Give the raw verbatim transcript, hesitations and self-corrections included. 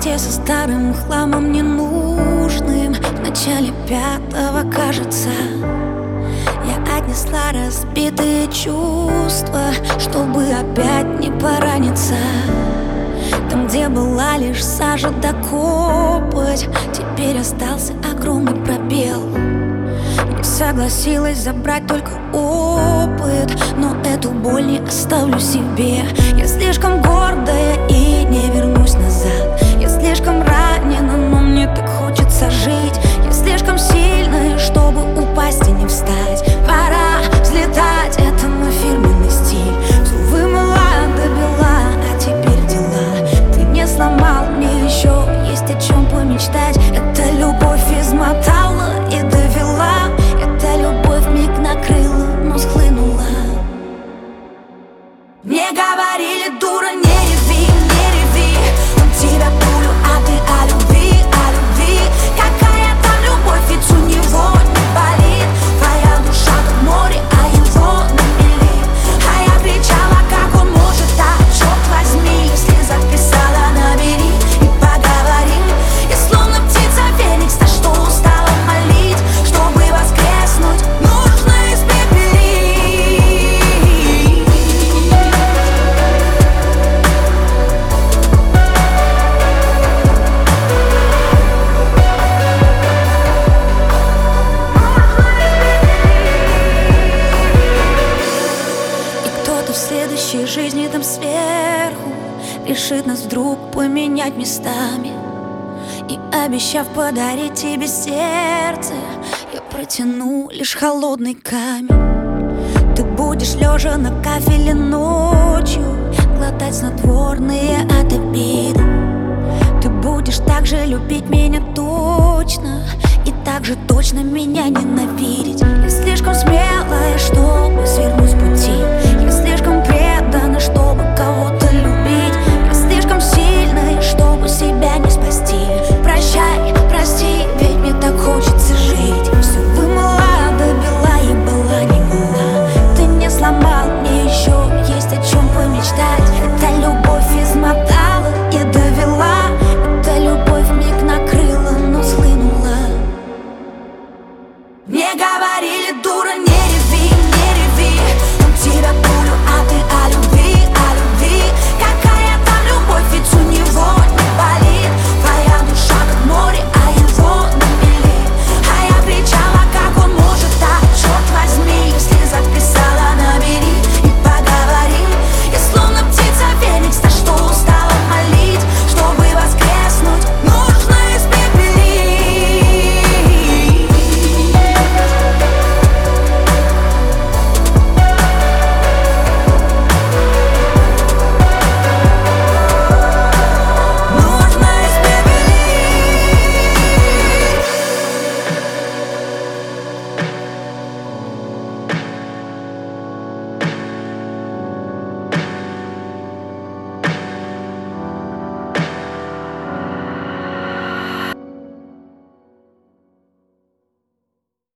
комнате со старым хламом ненужным. В начале пятого, кажется, я отнесла разбитые чувства, чтобы опять не пораниться. Там, где была лишь сажа да копоть, теперь остался огромный пробел. Не согласилась забрать только опыт, но эту боль не оставлю себе. Я слишком гордая и не вернусь назад. Я слишком ранена, но мне так хочется жить. Я слишком сильная, чтобы упасть и не встать. Пора взлетать, это мой фирменный стиль. Все вымыла до бела, а теперь дела. Ты не сломал, мне еще есть о чем помечтать. Это любовь измотала и довела. Эта любовь миг накрыла, но схлынула. Мне говорили, дура, не реви, не реви. Он тебя пулю, а ты о любви, о любви. Какая там любовь, ведь у него не болит. Твоя душа как море, а его на мели. А я кричала, как он может так, черт возьми. Если записала, набери и поговорим. Я словно птица феникс, на что устала молить. Чтобы воскреснуть, нужно испепелить. И кто-то в следующей жизни там сверху решит нас вдруг поменять местами. И обещав подарить тебе сердце, я протяну лишь холодный камень. Ты будешь лежа на кафеле ночью глотать снотворные от обиды. Ты будешь так же любить меня точно и так же точно меня ненавидеть. Я слишком смелая, чтобы свернуть